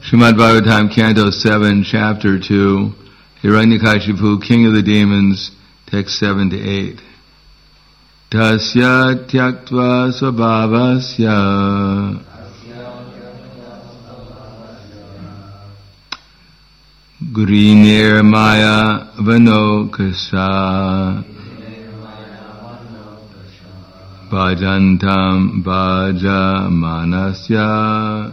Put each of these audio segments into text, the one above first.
Srimad Bhagavatam, Canto 7, Chapter 2, Hiranyakashipu, King of the Demons, Text 7 to 8. Tasya tyaktva svabhavasya Gurinir maya vanokasa Bhajantam bhaja manasya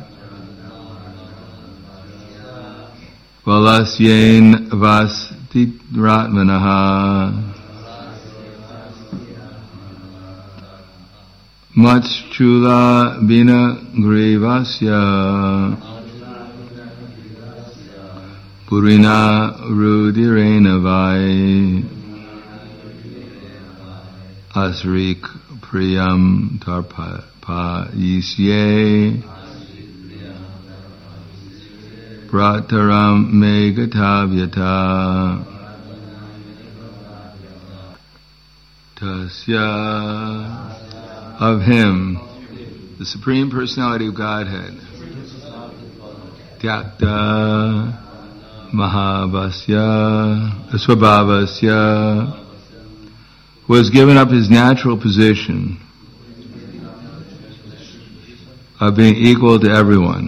Valasyen vastitratmanaha Much chula bina grivasya Purina rudirena vai Asrik priyam tarpayisye Prataram megatavyata Tasya, of him, the Supreme Personality of Godhead, Tyakta Mahavasya, Swabhavasya, who has given up his natural position of being equal to everyone.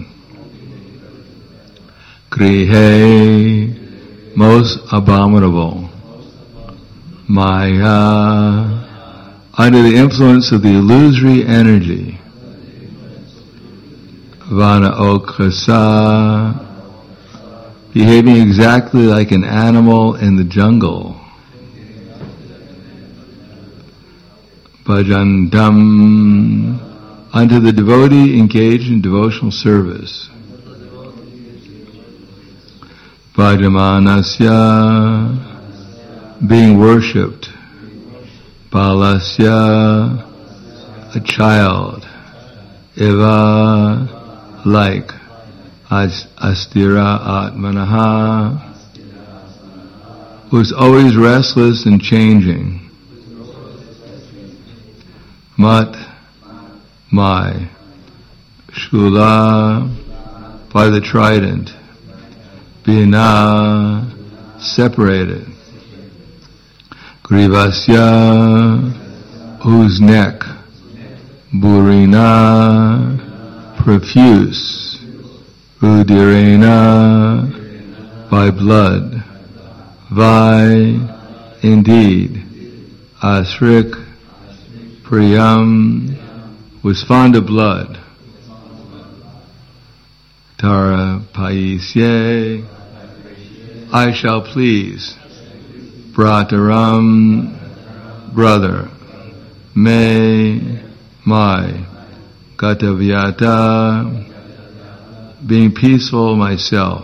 Grihe, most abominable. Maya, under the influence of the illusory energy. Vana Okrasa, behaving exactly like an animal in the jungle. Bhajandam, unto the devotee engaged in devotional service. Bhajamanasya, being worshipped. Balasya, a child. Eva, like. Astira Atmanaha, who is always restless and changing. Mat, my. Shula, by the trident. Bina, separated. Grivasya, whose neck. Burina, profuse. Udirena, by blood. Vai, indeed. Asrik, Priyam, was fond of blood. Tara Paisye, I shall please. Brataram, brother. Me, my. Gatavyata, being peaceful myself.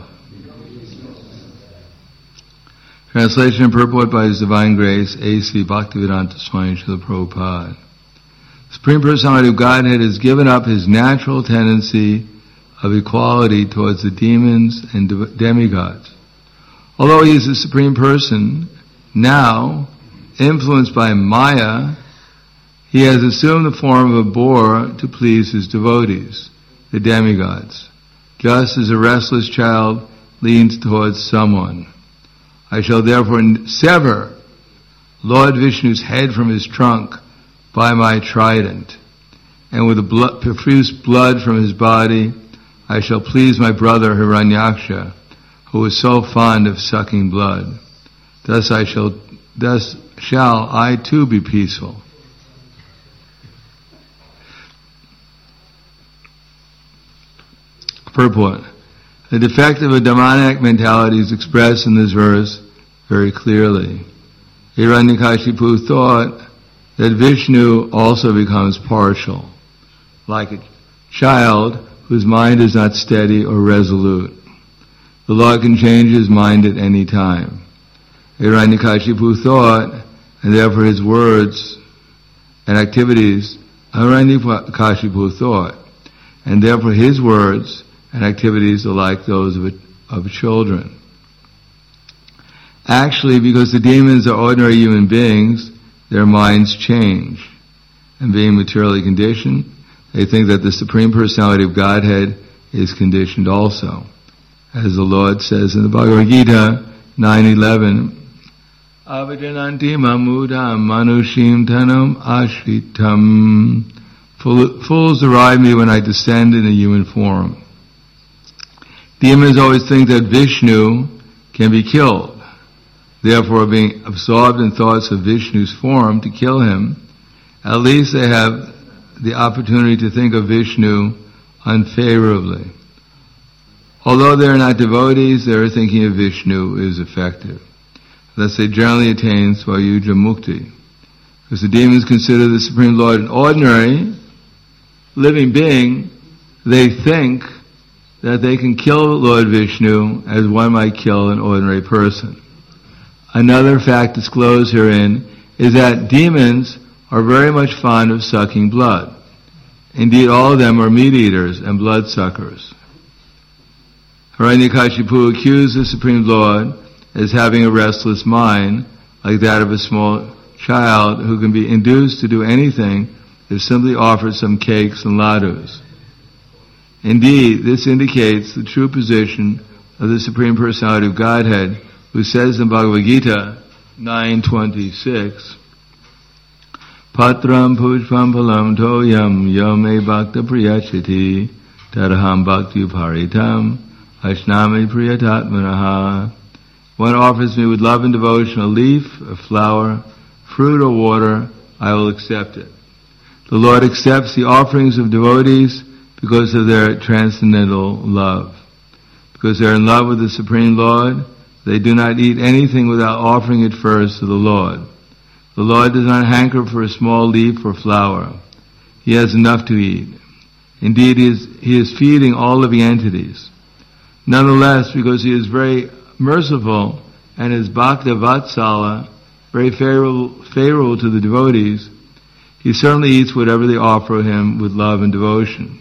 Translation and purport by His Divine Grace, A.C. Bhaktivedanta Swami Srila Prabhupada. The Supreme Personality of Godhead has given up his natural tendency of equality towards the demons and demigods. Although he is the Supreme Person, now, influenced by Maya, he has assumed the form of a boar to please his devotees, the demigods. Just as a restless child leans towards someone. I shall therefore sever Lord Vishnu's head from his trunk by my trident, and with the profuse blood from his body, I shall please my brother Hiranyaksha, who is so fond of sucking blood. Thus shall I too be peaceful. Purport. The defect of a demoniac mentality is expressed in this verse very clearly. Hiranyakashipu thought that Vishnu also becomes partial, like a child whose mind is not steady or resolute. The Lord can change his mind at any time. Hiranyakashipu thought, and therefore his words and activities, Hiranyakashipu thought, and therefore his words and activities are like those of children. Actually, because the demons are ordinary human beings, their minds change. And being materially conditioned, they think that the Supreme Personality of Godhead is conditioned also. as the Lord says in the Bhagavad Gita 9:11, Avajananti mamudam manushim tanam ashritam. Fools deride me when I descend in a human form. Demons always think that Vishnu can be killed. Therefore, being absorbed in thoughts of Vishnu's form to kill him, at least they have the opportunity to think of Vishnu unfavorably. Although they are not devotees, their thinking of Vishnu is effective. Thus they generally attain Svayuja Mukti. Because the demons consider the Supreme Lord an ordinary living being, they think that they can kill Lord Vishnu as one might kill an ordinary person. Another fact disclosed herein is that demons are very much fond of sucking blood. Indeed, all of them are meat eaters and blood suckers. Hiranyakashipu accused the Supreme Lord as having a restless mind, like that of a small child who can be induced to do anything if simply offered some cakes and ladus. Indeed, this indicates the true position of the Supreme Personality of Godhead, who says in Bhagavad Gita 9:26, Patram pushpam phalam toyam yame bhakta priyachiti taraham bhakti uparitam ashnami priyatatmanaha. One offers me with love and devotion a leaf, a flower, fruit or water, I will accept it. The Lord accepts the offerings of devotees because of their transcendental love. Because they are in love with the Supreme Lord, they do not eat anything without offering it first to the Lord. The Lord does not hanker for a small leaf or flower. He has enough to eat. Indeed, he is feeding all living entities. Nonetheless, because he is very merciful and is Bhakta Vatsala, very favorable to the devotees, he certainly eats whatever they offer him with love and devotion.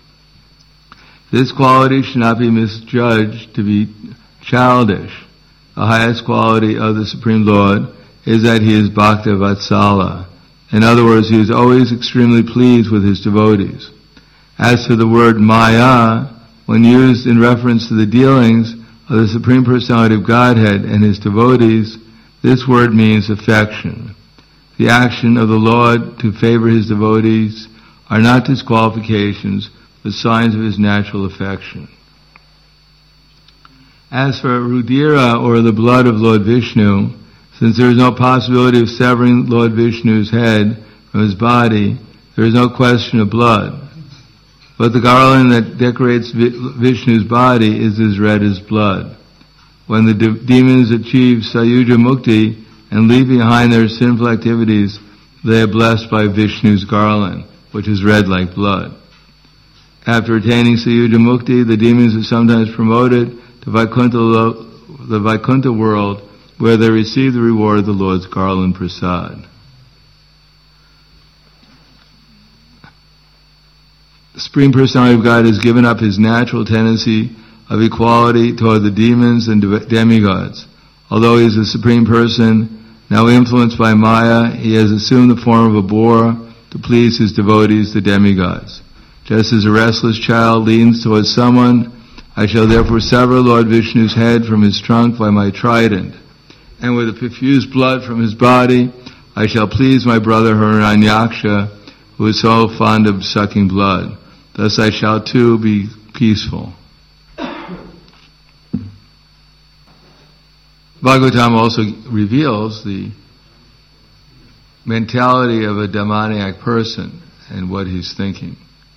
This quality should not be misjudged to be childish. The highest quality of the Supreme Lord is that he is Bhakta Vatsala. In other words, he is always extremely pleased with his devotees. As for the word Maya, when used in reference to the dealings of the Supreme Personality of Godhead and his devotees, this word means affection. The action of the Lord to favor his devotees are not disqualifications, but signs of his natural affection. As for Rudira, or the blood of Lord Vishnu, since there is no possibility of severing Lord Vishnu's head from his body, there is no question of blood. But the garland that decorates Vishnu's body is as red as blood. When the demons achieve Sayuja Mukti and leave behind their sinful activities, they are blessed by Vishnu's garland, which is red like blood. After attaining Sayuja Mukti, the demons are sometimes promoted to the Vaikuntha world, where they receive the reward of the Lord's garland prasad. The Supreme Personality of God has given up his natural tendency of equality toward the demons and demigods. Although he is the Supreme Person, now influenced by Maya, he has assumed the form of a boar to please his devotees, the demigods. Just as a restless child leans towards someone, I shall therefore sever Lord Vishnu's head from his trunk by my trident, and with the perfused blood from his body, I shall please my brother Hiranyaksha, who is so fond of sucking blood. Thus I shall too be peaceful. Bhagavatam also reveals the mentality of a demoniac person and what he's thinking.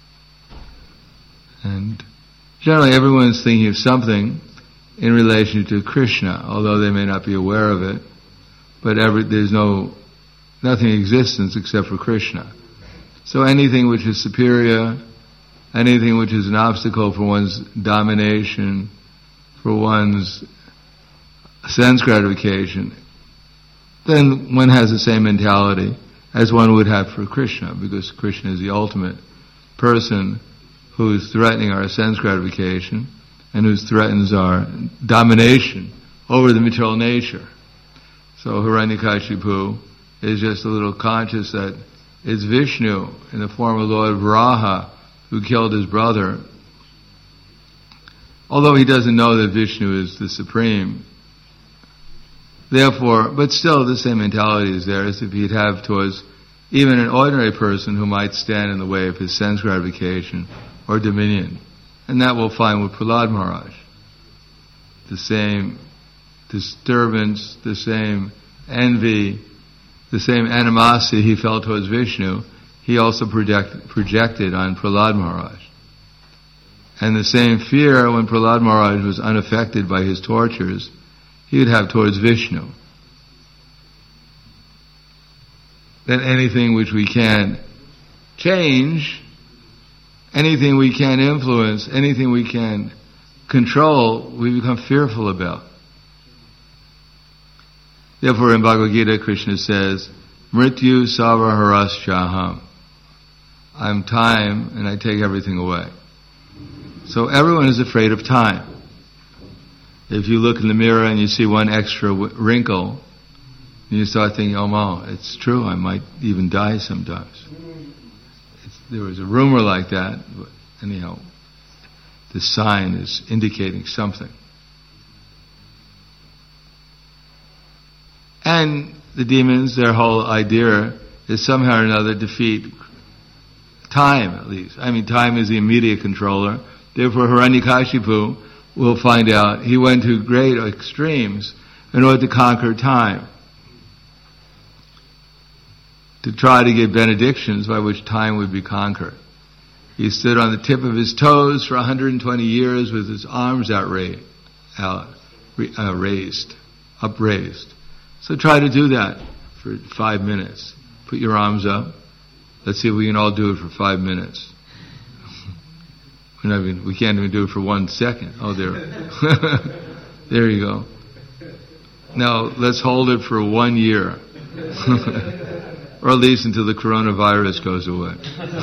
And generally everyone is thinking of something in relation to Krishna, although they may not be aware of it, but there's nothing in existence except for Krishna. So anything which is superior, anything which is an obstacle for one's domination, for one's sense gratification, then one has the same mentality as one would have for Krishna, because Krishna is the ultimate person who is threatening our sense gratification and who threatens our domination over the material nature. So Hiranyakashipu is just a little conscious that it's Vishnu in the form of Lord Varaha who killed his brother although he doesn't know that Vishnu is the Supreme. Therefore, but still the same mentality is there as if he'd have towards even an ordinary person who might stand in the way of his sense gratification or dominion. And that we'll find with Prahlad Maharaj. The same disturbance, the same envy, the same animosity he felt towards Vishnu, he also projected on Prahlad Maharaj. And the same fear when Prahlad Maharaj was unaffected by his tortures, he would have towards Vishnu. That anything which we can change, anything we can influence, anything we can control, we become fearful about. Therefore in Bhagavad Gita, Krishna says, Mrityu Sarva Haraschaham. I'm time and I take everything away. So everyone is afraid of time. If you look in the mirror and you see one extra wrinkle, and you start thinking, oh no, it's true, I might even die sometimes. There was a rumor like that, but anyhow, the sign is indicating something. And the demons, their whole idea is somehow or another defeat time, at least. I mean, time is the immediate controller. Therefore, Hiranyakashipu, we'll find out, he went to great extremes in order to conquer time, to try to give benedictions by which time would be conquered. He stood on the tip of his toes for 120 years with his arms upraised. So try to do that for 5 minutes. Put your arms up. Let's see if we can all do it for 5 minutes. We can't even do it for 1 second. Oh, there. There you go. Now, let's hold it for 1 year. Or at least until the coronavirus goes away.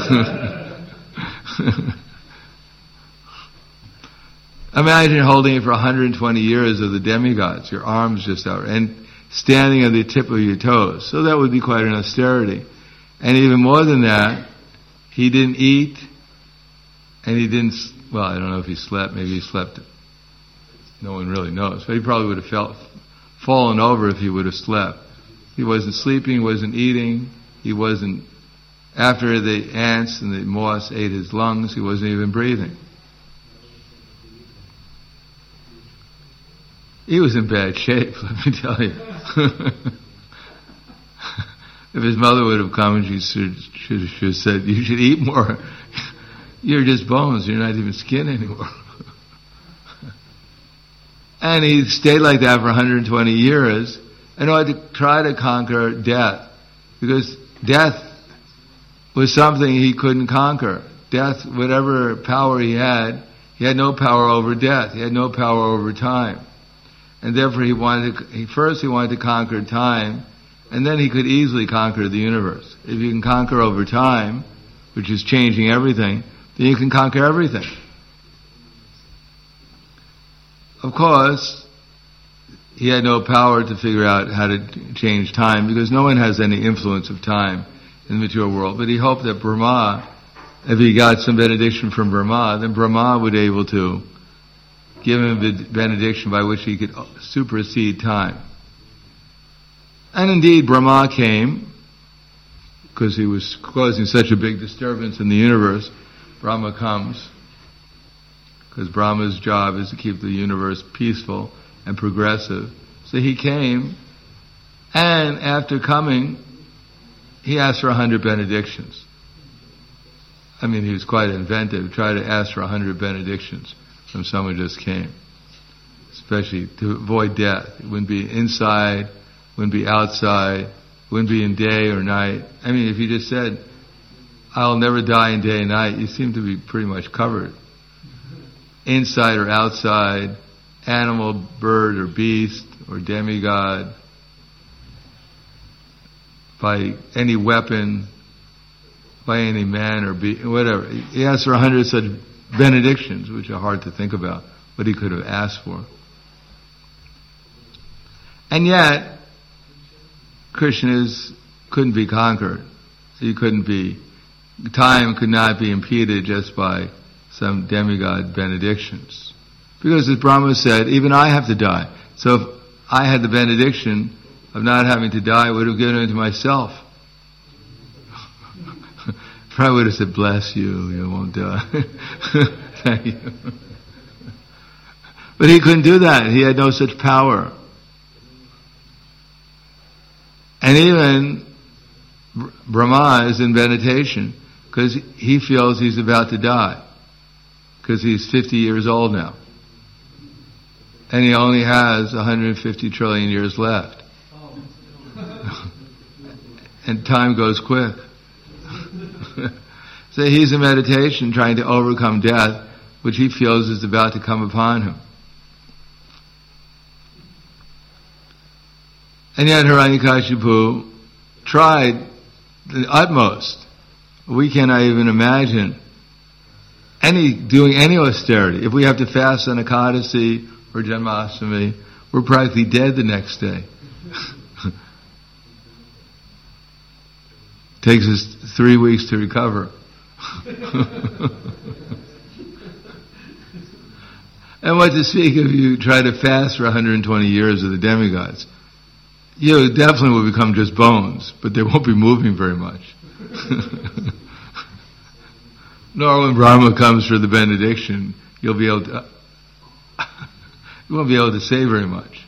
Imagine holding it for 120 years of the demigods, your arms just out, and standing on the tip of your toes. So that would be quite an austerity. And even more than that, he didn't eat, and he didn't, well, I don't know if he slept, maybe he slept, no one really knows, but he probably would have fallen over if he would have slept. He wasn't sleeping, he wasn't eating, after the ants and the moths ate his lungs, he wasn't even breathing. He was in bad shape, let me tell you. If his mother would have come and she should have said, you should eat more. You're just bones, you're not even skin anymore. And he stayed like that for 120 years in order to try to conquer death. Because death was something he couldn't conquer. Death, whatever power he had no power over death. He had no power over time. And therefore he wanted to conquer time, and then he could easily conquer the universe. If you can conquer over time, which is changing everything, then you can conquer everything. Of course, he had no power to figure out how to change time, because no one has any influence of time in the material world. But he hoped that Brahma, if he got some benediction from Brahma, then Brahma would be able to give him the benediction by which he could supersede time. And indeed, Brahma came, because he was causing such a big disturbance in the universe. Brahma comes, because Brahma's job is to keep the universe peaceful and progressive. So he came, and after coming, he asked for 100 benedictions. I mean, he was quite inventive, tried to ask for 100 benedictions from someone who just came. Especially to avoid death. It wouldn't be inside, wouldn't be outside, wouldn't be in day or night. I mean, if you just said, I'll never die in day and night, you seem to be pretty much covered. Inside or outside, animal, bird or beast or demigod, by any weapon, by any man or whatever. He asked for 100 such benedictions, which are hard to think about, what he could have asked for. And yet, Krishna couldn't be conquered. Time could not be impeded just by some demigod benedictions. Because as Brahma said, even I have to die. So if I had the benediction of not having to die, I would have given it to myself. Probably would have said, bless you, you won't die. Thank you. But he couldn't do that. He had no such power. And even Brahma is in meditation because he feels he's about to die. Because he's 50 years old now. And he only has 150 trillion years left. And time goes quick. So he's in meditation trying to overcome death, which he feels is about to come upon him. And yet Hiranyakashipu tried the utmost. We cannot even imagine doing any austerity. If we have to fast on Ekadasi or Janmashtami, we're practically dead the next day. Takes us 3 weeks to recover. And what to speak if you try to fast for 120 years of the demigods? You definitely will become just bones, but they won't be moving very much. Nor when Brahma comes for the benediction, you won't be able to say very much.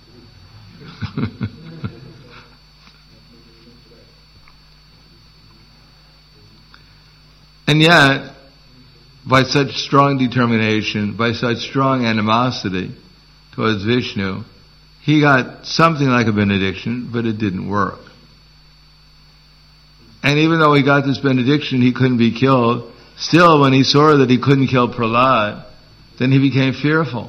And yet, by such strong determination, by such strong animosity towards Vishnu, he got something like a benediction, but it didn't work. And even though he got this benediction, he couldn't be killed. Still, when he saw that he couldn't kill Prahlad, then he became fearful.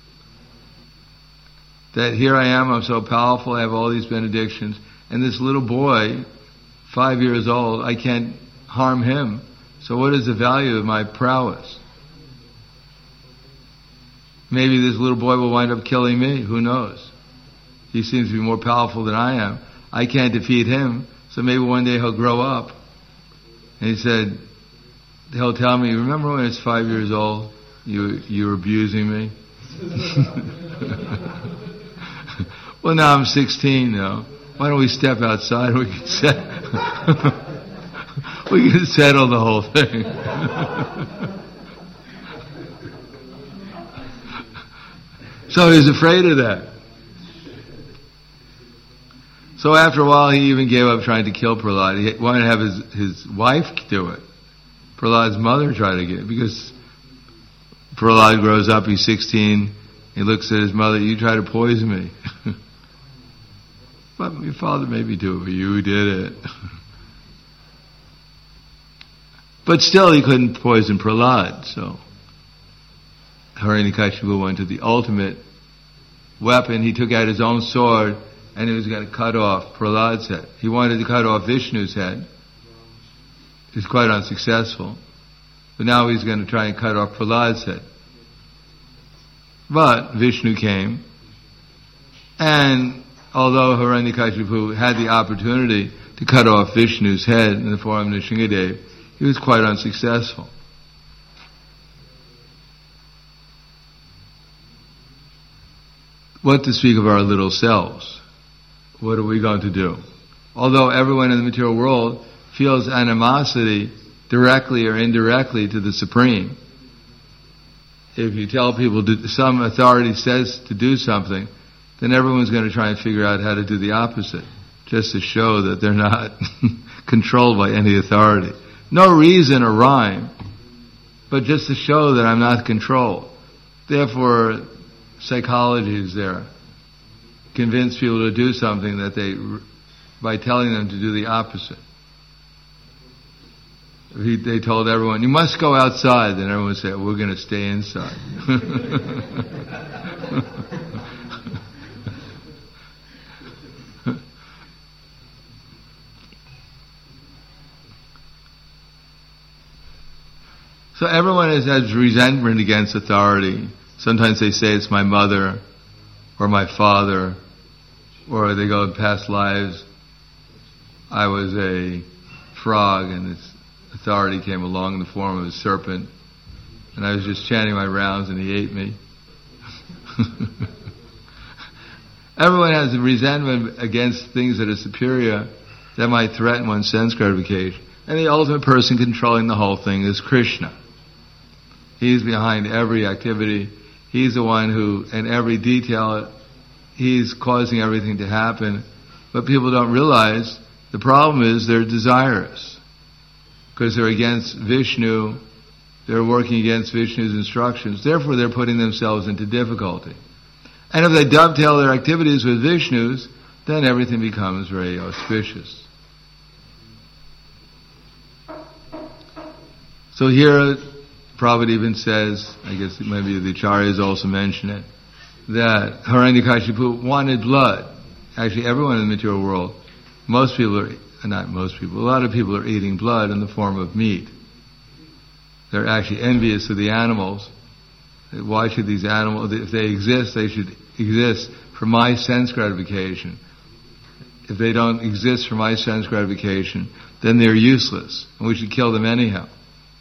That here I am, I'm so powerful, I have all these benedictions, and this little boy, 5 years old, I can't harm him. So what is the value of my prowess? Maybe this little boy will wind up killing me, who knows? He seems to be more powerful than I am. I can't defeat him, so maybe one day he'll grow up. And he said, he'll tell me, remember when I was 5 years old, you were abusing me? Well, now I'm 16 now. Why don't we step outside and we can settle the whole thing. So he's afraid of that. So after a while he even gave up trying to kill Prahlad. He wanted to have his wife do it. Prahlad's mother tried to get it, because Prahlad grows up, he's 16, he looks at his mother, you try to poison me. But your father made me do it, but you did it. But still he couldn't poison Prahlad, so Hiranyakashipu went to the ultimate weapon. He took out his own sword and he was going to cut off Prahlad's head. He wanted to cut off Vishnu's head. He was quite unsuccessful. But now he's going to try and cut off Prahlad's head. But Vishnu came, and although Hiranyakashipu had the opportunity to cut off Vishnu's head in the form of Nrsingadev, he was quite unsuccessful. What to speak of our little selves? What are we going to do? Although everyone in the material world feels animosity directly or indirectly to the Supreme, if you tell people some authority says to do something, then everyone's going to try and figure out how to do the opposite, just to show that they're not controlled by any authority. No reason or rhyme, but just to show that I'm not controlled. Therefore, psychology is there. Convince people to do something by telling them to do the opposite. They told everyone, you must go outside, then everyone would say, we're going to stay inside. So everyone has resentment against authority. Sometimes they say it's my mother or my father, or they go in past lives, I was a frog and this authority came along in the form of a serpent and I was just chanting my rounds and he ate me. Everyone has a resentment against things that are superior that might threaten one's sense gratification. And the ultimate person controlling the whole thing is Krishna. He's behind every activity. He's the one who, in every detail, he's causing everything to happen. But people don't realize the problem is they're desirous. Because they're against Vishnu, they're working against Vishnu's instructions. Therefore, they're putting themselves into difficulty. And if they dovetail their activities with Vishnu's, then everything becomes very auspicious. So here, Prabhupada even says, I guess maybe the Acharyas also mention it, that Hiranyakashipu wanted blood. Actually, everyone in the material world, a lot of people are eating blood in the form of meat. They're actually envious of the animals. Why should these animals, if they exist, they should exist for my sense gratification. If they don't exist for my sense gratification, then they're useless, and we should kill them anyhow.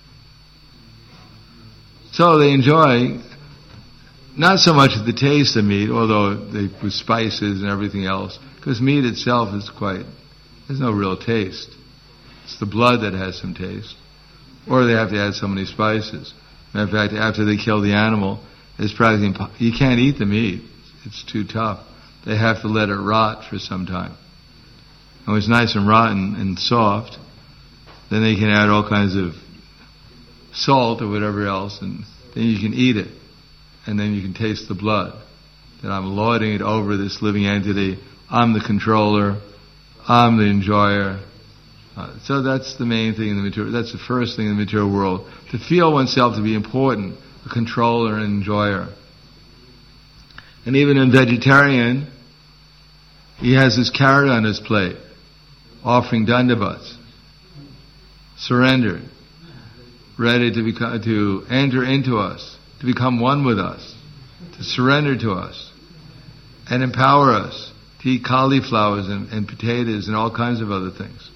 So they enjoy not so much the taste of meat, although with spices and everything else, because meat itself is there's no real taste. It's the blood that has some taste. Or they have to add so many spices. In fact, after they kill the animal, it's practically you can't eat the meat. It's too tough. They have to let it rot for some time. And when it's nice and rotten and soft, then they can add all kinds of salt or whatever else, and then you can eat it. And then you can taste the blood. That I'm lording it over this living entity. I'm the controller. I'm the enjoyer. So that's the main thing in the material. That's the first thing in the material world. To feel oneself to be important, a controller and enjoyer. And even in vegetarian, he has his carrot on his plate, offering dandavats, surrendered, ready to enter into us, to become one with us, to surrender to us, and empower us to eat cauliflowers and potatoes and all kinds of other things.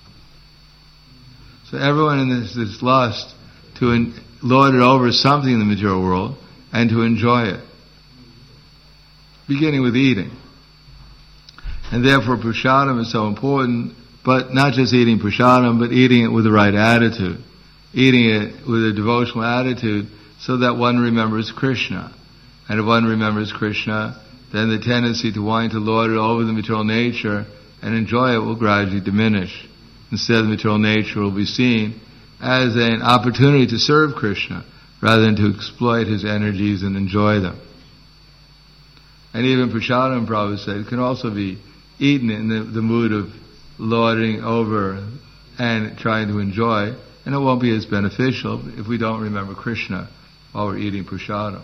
So everyone in this lust to lord it over something in the material world and to enjoy it, beginning with eating. And therefore prasadam is so important, but not just eating prasadam, but eating it with the right attitude, eating it with a devotional attitude so that one remembers Krishna. And if one remembers Krishna, then the tendency to wanting to lord it over the material nature and enjoy it will gradually diminish. Instead, the material nature will be seen as an opportunity to serve Krishna rather than to exploit his energies and enjoy them. And even prasadam, Prabhupada said, can also be eaten in the mood of lording over and trying to enjoy, and it won't be as beneficial if we don't remember Krishna while we're eating prasadam.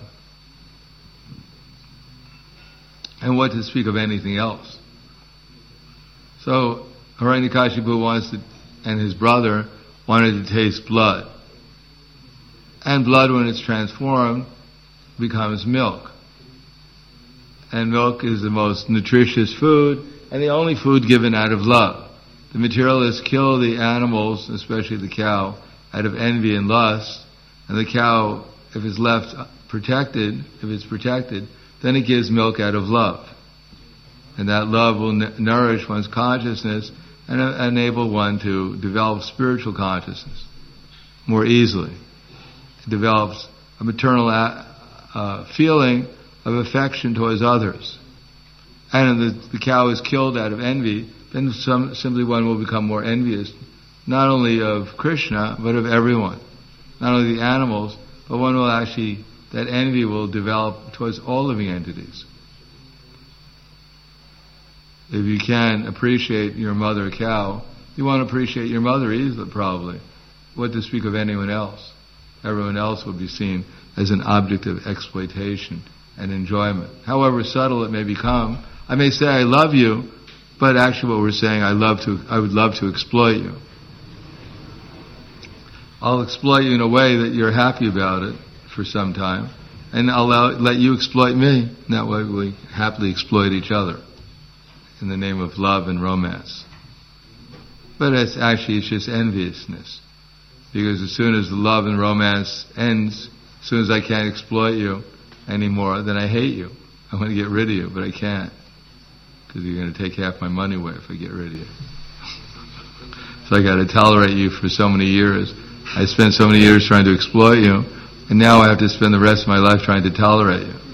And what to speak of anything else. So, Hiranyakashipu and his brother wanted to taste blood. And blood, when it's transformed, becomes milk. And milk is the most nutritious food, and the only food given out of love. The materialists kill the animals, especially the cow, out of envy and lust, and the cow, if it's left protected, then it gives milk out of love. And that love will nourish one's consciousness and enable one to develop spiritual consciousness more easily. It develops a maternal feeling of affection towards others. And if the cow is killed out of envy, then simply one will become more envious, not only of Krishna, but of everyone. Not only the animals, but one will actually, that envy will develop towards all living entities. If you can appreciate your mother cow, you won't appreciate your mother either, probably. What to speak of anyone else? Everyone else will be seen as an object of exploitation and enjoyment. However subtle it may become, I may say I love you, but actually what we're saying, I would love to exploit you. I'll exploit you in a way that you're happy about it for some time, and I'll let you exploit me. And that way we happily exploit each other in the name of love and romance. But it's just enviousness. Because as soon as the love and romance ends, as soon as I can't exploit you, anymore, then I hate you. I want to get rid of you, but I can't. Because you're going to take half my money away if I get rid of you. So I got to tolerate you for so many years. I spent so many years trying to exploit you, and now I have to spend the rest of my life trying to tolerate you.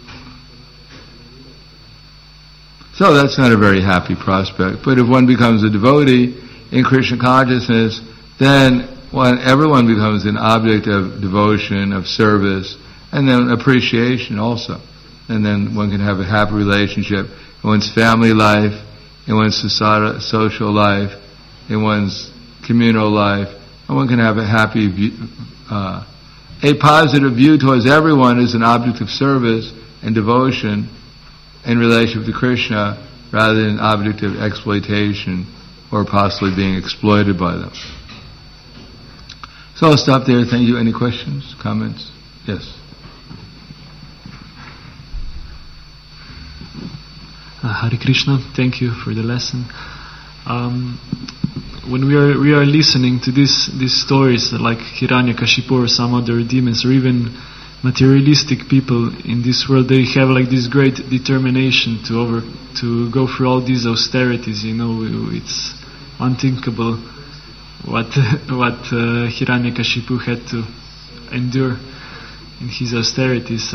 So that's not a very happy prospect. But if one becomes a devotee in Krishna consciousness, then everyone becomes an object of devotion, of service, and then appreciation also. And then one can have a happy relationship in one's family life, in one's social life, in one's communal life, and one can have a happy view, a positive view towards everyone as an object of service and devotion in relationship to Krishna, rather than an object of exploitation or possibly being exploited by them. So I'll stop there. Thank you. Any questions, comments? Yes. Hare Krishna. Thank you for the lesson. When we are listening to these stories like Hiranyakashipu or some other demons, or even materialistic people in this world, they have like this great determination to go through all these austerities. It's unthinkable what Hiranyakashipu had to endure in his austerities.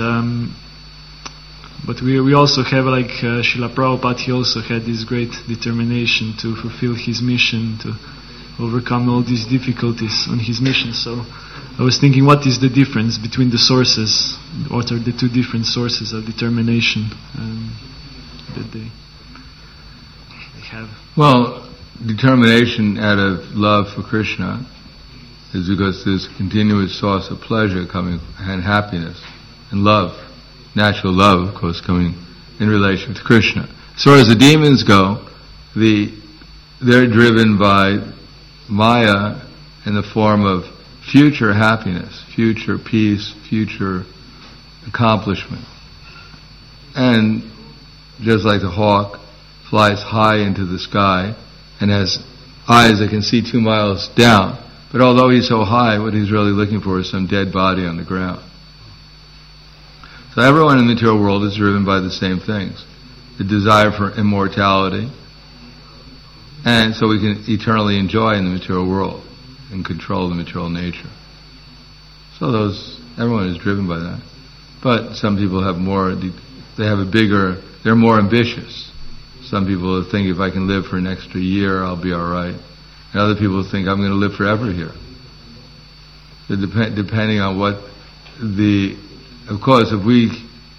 But we also have like Srila Prabhupada. He also had this great determination to fulfill his mission, to overcome all these difficulties on his mission. So I was thinking, what is the difference between the sources? What are the two different sources of determination that they have? Well, determination out of love for Krishna is because there's a continuous source of pleasure coming, and happiness, and love. Natural love, of course, coming in relation to Krishna. As far as the demons go, they're driven by Maya in the form of future happiness, future peace, future accomplishment. And just like the hawk flies high into the sky and has eyes that can see 2 miles down, but although he's so high, what he's really looking for is some dead body on the ground. So everyone in the material world is driven by the same things. The desire for immortality, and so we can eternally enjoy in the material world and control the material nature. So everyone is driven by that. But some people have they're more ambitious. Some people think if I can live for an extra year, I'll be alright. And other people think I'm going to live forever here. So depending on of course, if we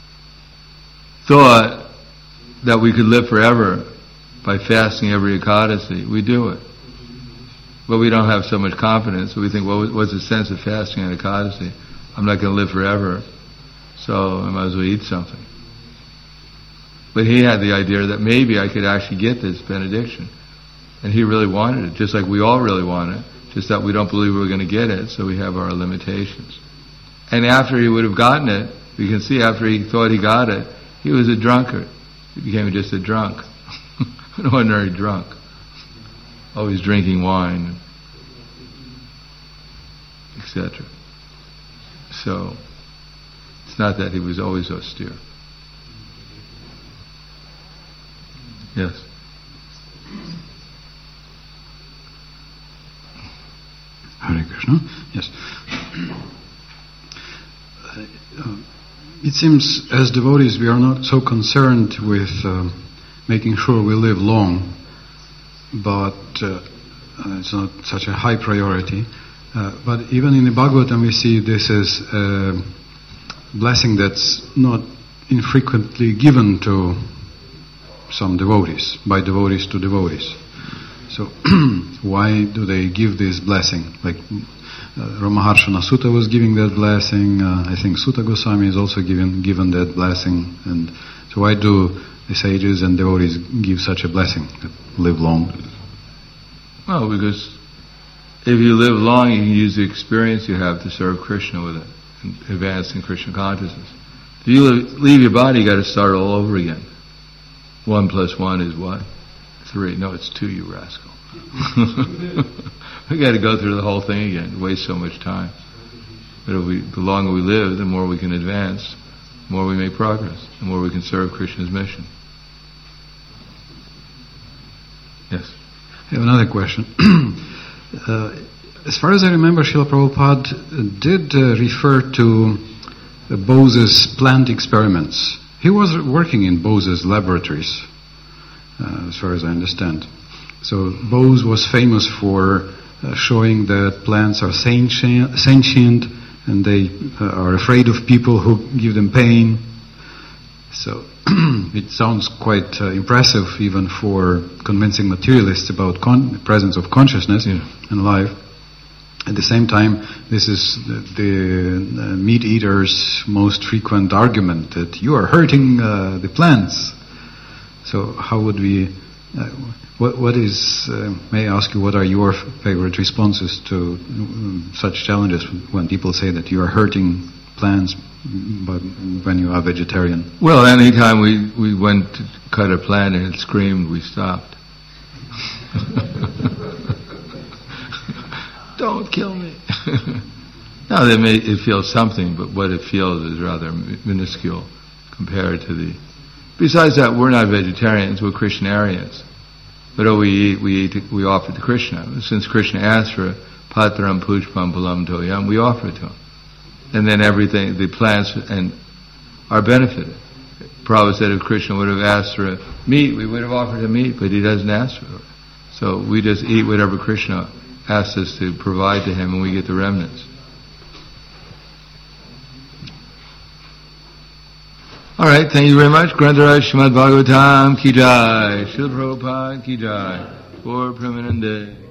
thought that we could live forever by fasting every Ekadasi, we do it. But we don't have so much confidence, so we think, well, what's the sense of fasting on Ekadasi? I'm not going to live forever, so I might as well eat something. But he had the idea that maybe I could actually get this benediction. And he really wanted it, just like we all really want it, just that we don't believe we're going to get it, so we have our limitations. And after he would have gotten it, we can see after he thought he got it, he was a drunkard. He became just a drunk, an ordinary drunk, always drinking wine, etc. So, it's not that he was always austere. Yes? Hare Krishna. Yes. It seems as devotees we are not so concerned with making sure we live long, but it's not such a high priority. But even in the Bhagavatam we see this as a blessing that's not infrequently given to some devotees, by devotees to devotees. So why do they give this blessing? Like Ramaharshana Sutta was giving that blessing. I think Sutta Goswami is also given that blessing. And so why do the sages and devotees give such a blessing, that live long? Well, because if you live long, you can use the experience you have to serve Krishna with it, and advance in Krishna consciousness. If you leave your body, you got to start all over again. 1 + 1 is what? 3. No, it's 2, you rascal. We got to go through the whole thing again. Waste so much time. But the longer we live, the more we can advance the more we make progress, the more we can serve Krishna's mission. Yes? I have another question. As far as I remember, Srila Prabhupada did refer to Bose's plant experiments. He was working in Bose's laboratories, as far as I understand. So Bose was famous for showing that plants are sentient and they are afraid of people who give them pain. So it sounds quite impressive even for convincing materialists about the presence of consciousness in life. At the same time, this is the meat eaters' most frequent argument, that you are hurting the plants. So how would we... What is... may I ask you, what are your favorite responses to such challenges when people say that you are hurting plants when you are vegetarian? Well, anytime we went to cut a plant and it screamed, we stopped. Don't kill me. Now, it feels something, but what it feels is rather minuscule compared to the... Besides that, we're not vegetarians, we're Krishnarians. But we offer to Krishna. Since Krishna asked for patram pushpam palam toyam, we offer it to him. And then everything, the plants and are benefited. Prabhupada said if Krishna would have asked for meat, we would have offered him meat, but he doesn't ask for it. So we just eat whatever Krishna asks us to provide to him, and we get the remnants. All right, thank you very much. Grantaraj Srimad Bhagavatam ki jai, Srila Prabhupada ki jai, for Premanande.